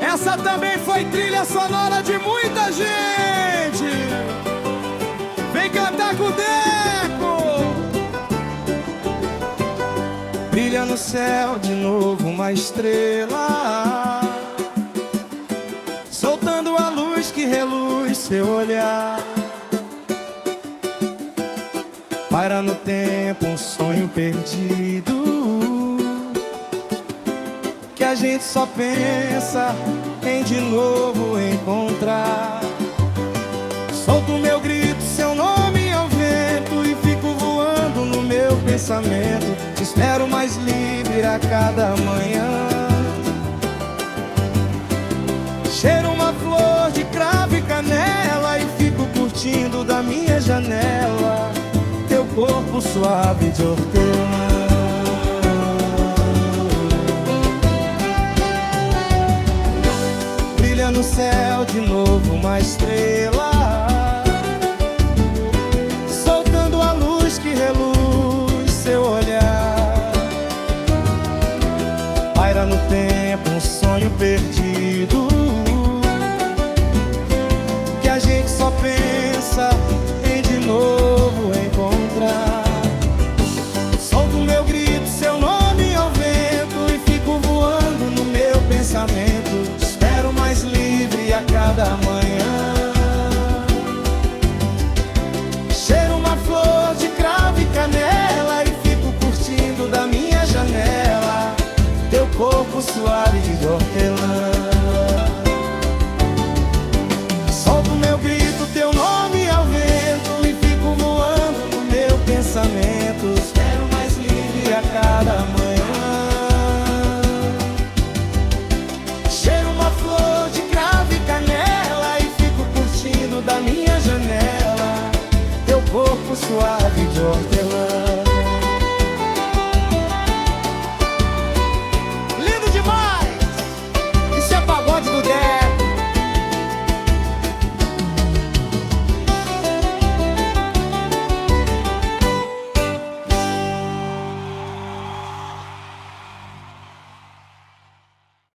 Essa também foi trilha sonora de muita gente. Vem cantar com o Deco. Brilha no céu de novo uma estrela, soltando a luz que reluz seu olhar. Paira no tempo um sonho perdido, que a gente só pensa em de novo encontrar. Solto meu grito, seu nome ao vento, e fico voando no meu pensamento. Te espero mais livre a cada manhã. Cheiro uma flor de cravo e canela, e fico curtindo da minha janela teu corpo suave de hortelã. Brilha no céu de novo uma estrela, soltando a luz que reluz seu olhar. Paira no tempo um sonho perdido, que a gente só pensa em de novo encontrar. Solto meu grito, seu nome ao vento, e fico voando no meu pensamento. Espero mais livre a cada manhã. Cheiro uma flor de cravo e canela, e fico curtindo da minha janela teu corpo suave de hortelã. Solto meu grito, teu nome ao vento, e fico voando no meu pensamento. Espero mais livre a cada manhã. Cheiro uma flor de cravo e canela, e fico curtindo da minha janela teu corpo suave de hortelã.